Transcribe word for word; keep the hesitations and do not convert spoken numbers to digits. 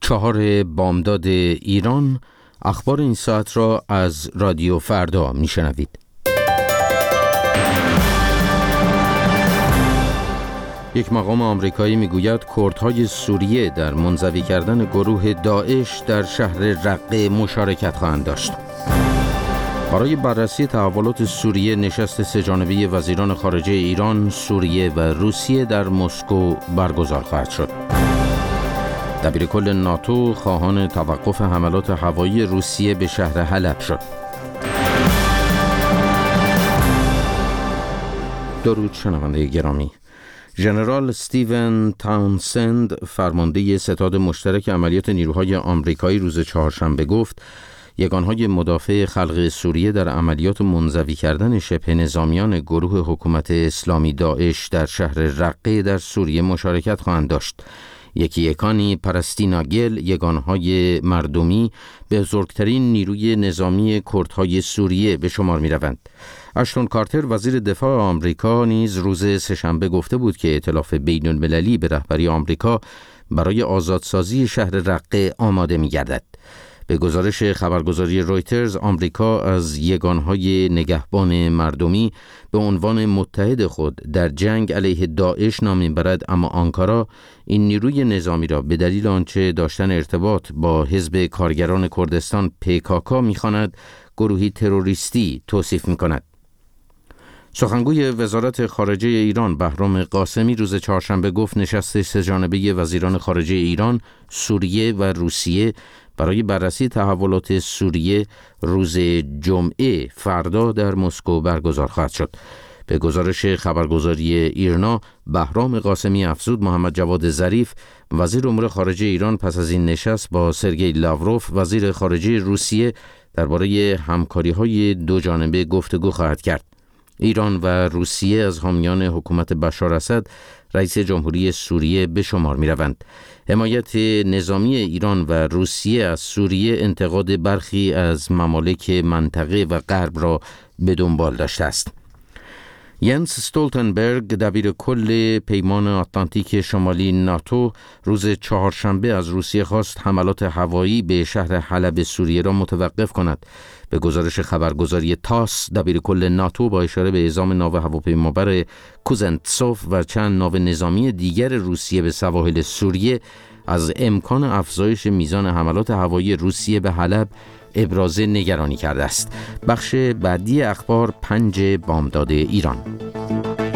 چهار بامداد ایران. اخبار این ساعت را از رادیو فردا میشنوید. یک مقام آمریکایی میگوید کردهای سوریه در منزوی کردن گروه داعش در شهر رقه مشارکت خواهند داشت. برای بررسی تحولات سوریه نشست سه‌جانبه وزیران خارجه ایران، سوریه و روسیه در مسکو برگزار خواهد شد. دبیرکل ناتو خواهان توقف حملات هوایی روسیه به شهر حلب شد. درود شنونده گرامی. ژنرال استیون تاونسند، فرمانده ستاد مشترک عملیات نیروهای آمریکایی، روز چهارشنبه گفت یگانهای مدافع خلق سوریه در عملیات منزوی کردن شبه نظامیان گروه حکومت اسلامی داعش در شهر رقه در سوریه مشارکت خواهند داشت. یکی یکانی پرستیناگل، یگانهای مردمی، به بزرگترین نیروی نظامی کردهای سوریه به شمار می روند. اشتون کارتر، وزیر دفاع آمریکا، نیز روز سه‌شنبه گفته بود که ائتلاف بین المللی به رهبری آمریکا برای آزادسازی شهر رقه آماده می گردد. به گزارش خبرگزاری رویترز، آمریکا از یگانهای نگهبان مردمی به عنوان متحد خود در جنگ علیه داعش نام میبرد، اما آنکارا این نیروی نظامی را به دلیل آنچه داشتن ارتباط با حزب کارگران کردستان پیکاکا می‌خواند گروهی تروریستی توصیف می‌کند. سخنگوی وزارت خارجه ایران بهرام قاسمی روز چهارشنبه گفت نشست سه‌جانبه وزیران خارجه ایران، سوریه و روسیه برای بررسی تحولات سوریه روز جمعه فردا در مسکو برگزار خواهد شد. به گزارش خبرگزاری ایرنا، بهرام قاسمی افزود محمد جواد ظریف، وزیر امور خارجه ایران، پس از این نشست با سرگئی لاوروف، وزیر خارجه روسیه، درباره همکاری‌های دو جانبه گفتگو خواهد کرد. ایران و روسیه از حامیان حکومت بشار اسد، رئیس جمهوری سوریه، به شمار می روند. حمایت نظامی ایران و روسیه از سوریه انتقاد برخی از ممالک منطقه و غرب را به دنبال داشته است. ینس استولتنبرگ، دبیر کل پیمان آتلانتیک شمالی ناتو، روز چهارشنبه از روسیه خواست حملات هوایی به شهر حلب سوریه را متوقف کند. به گزارش خبرگزاری تاس، دبیر کل ناتو با اشاره به اعزام ناو هواپیمابر کوزنتسوف و چند ناو نظامی دیگر روسیه به سواحل سوریه از امکان افزایش میزان حملات هوایی روسیه به حلب ابراز نگرانی کرده است. بخش بعدی اخبار، پنج بامداد ایران.